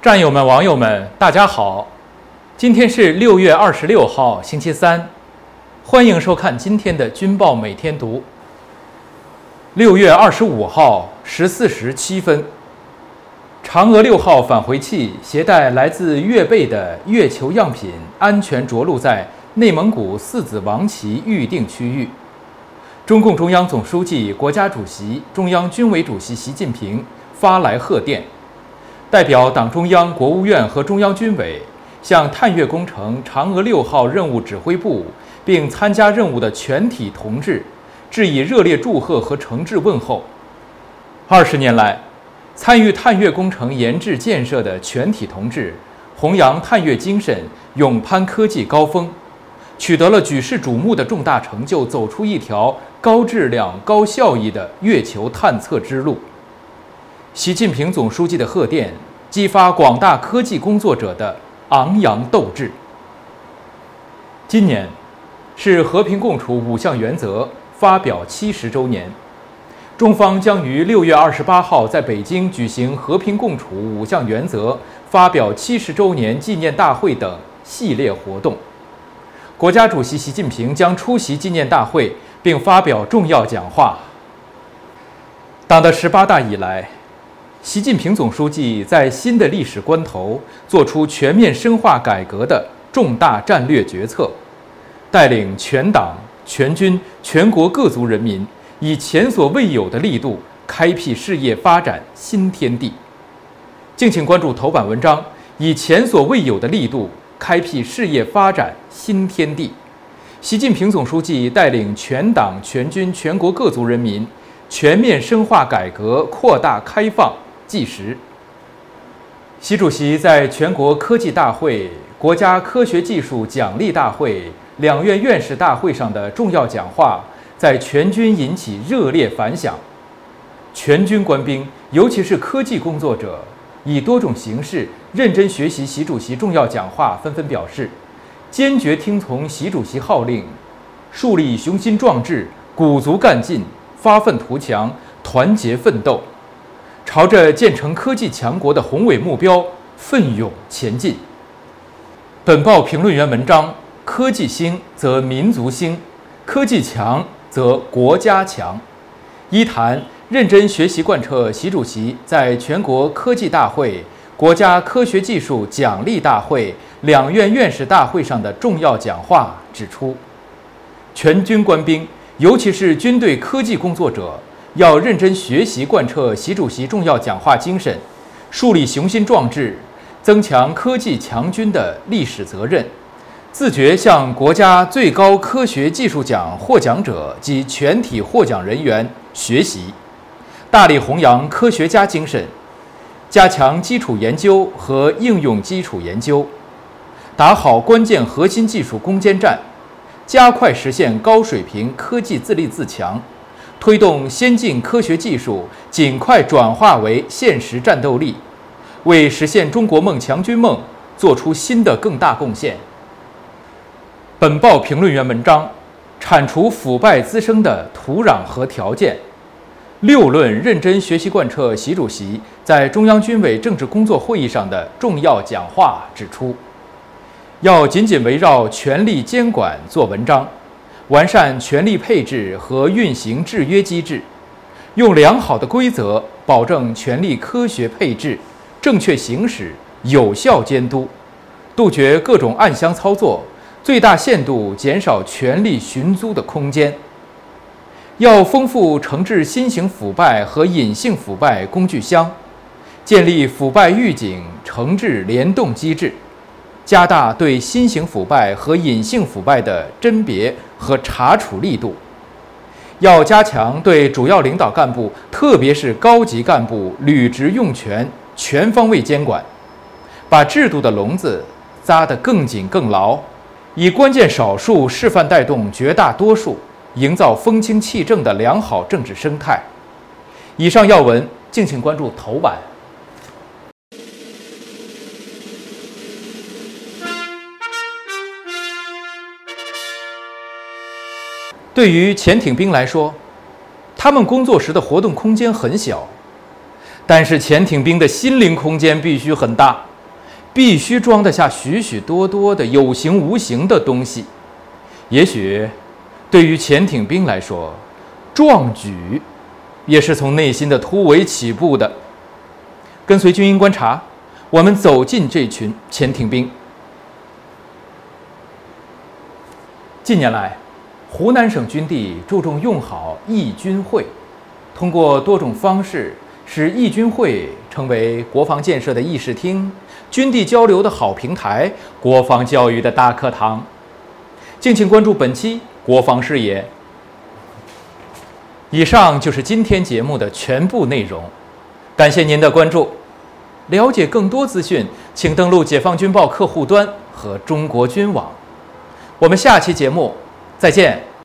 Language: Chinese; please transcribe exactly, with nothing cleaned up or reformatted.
战友们、网友们，大家好！今天是六月二十六号，星期三，欢迎收看今天的《军报每天读》。六月二十五号十四时七分，嫦娥六号返回器携带来自月背的月球样品安全着陆在内蒙古四子王旗预定区域。中共中央总书记、国家主席、中央军委主席习近平发来贺电，代表党中央、国务院和中央军委向探月工程嫦娥六号任务指挥部并参加任务的全体同志致以热烈祝贺和诚挚问候。二十年来，参与探月工程研制建设的全体同志弘扬探月精神，勇攀科技高峰，取得了举世瞩目的重大成就，走出一条高质量、高效益的月球探测之路。习近平总书记的贺电激发广大科技工作者的昂扬斗志。今年是和平共处五项原则发表七十周年，中方将于六月二十八号在北京举行和平共处五项原则发表七十周年纪念大会等系列活动。国家主席习近平将出席纪念大会并发表重要讲话。党的十八大以来，习近平总书记在新的历史关头做出全面深化改革的重大战略决策，带领全党、全军、全国各族人民以前所未有的力度开辟事业发展新天地。敬请关注头版文章，以前所未有的力度开辟事业发展新天地。习近平总书记带领全党、全军、全国各族人民全面深化改革、扩大开放纪实。习主席在全国科技大会、国家科学技术奖励大会、两院院士大会上的重要讲话，在全军引起热烈反响。全军官兵，尤其是科技工作者，以多种形式认真学习习主席重要讲话，纷纷表示坚决听从习主席号令，树立雄心壮志，鼓足干劲，发愤图强，团结奋斗，朝着建成科技强国的宏伟目标奋勇前进。本报评论员文章：科技兴则民族兴，科技强则国家强。一谈认真学习贯彻习主席在全国科技大会、国家科学技术奖励大会、两院院士大会上的重要讲话指出，全军官兵，尤其是军队科技工作者，要认真学习贯彻习主席重要讲话精神，树立雄心壮志，增强科技强军的历史责任，自觉向国家最高科学技术奖获奖者及全体获奖人员学习，大力弘扬科学家精神，加强基础研究和应用基础研究，打好关键核心技术攻坚战，加快实现高水平科技自立自强，推动先进科学技术尽快转化为现实战斗力，为实现中国梦、强军梦做出新的更大贡献。本报评论员文章：铲除腐败滋生的土壤和条件。六论认真学习贯彻习主席在中央军委政治工作会议上的重要讲话指出，要紧紧围绕权力监管做文章，完善权力配置和运行制约机制，用良好的规则保证权力科学配置、正确行使、有效监督，杜绝各种暗箱操作，最大限度减少权力寻租的空间。要丰富惩治新型腐败和隐性腐败工具箱，建立腐败预警惩治联动机制，加大对新型腐败和隐性腐败的甄别和查处力度。要加强对主要领导干部，特别是高级干部履职用权全方位监管，把制度的笼子扎得更紧更牢，以关键少数示范带动绝大多数，营造风清气正的良好政治生态。以上要闻，敬请关注头版。对于潜艇兵来说，他们工作时的活动空间很小，但是潜艇兵的心灵空间必须很大， 必须装得下许许多多的有形无形的东西。也许对于潜艇兵来说，壮举也是从内心的突围起步的。跟随军营观察，我们走进这群潜艇兵。近年来，湖南省军地注重用好义军会，通过多种方式使义军会成为国防建设的议事厅、军地交流的好平台、国防教育的大课堂。敬请关注本期国防视野。以上就是今天节目的全部内容，感谢您的关注。了解更多资讯，请登录解放军报客户端和中国军网。我们下期节目再见。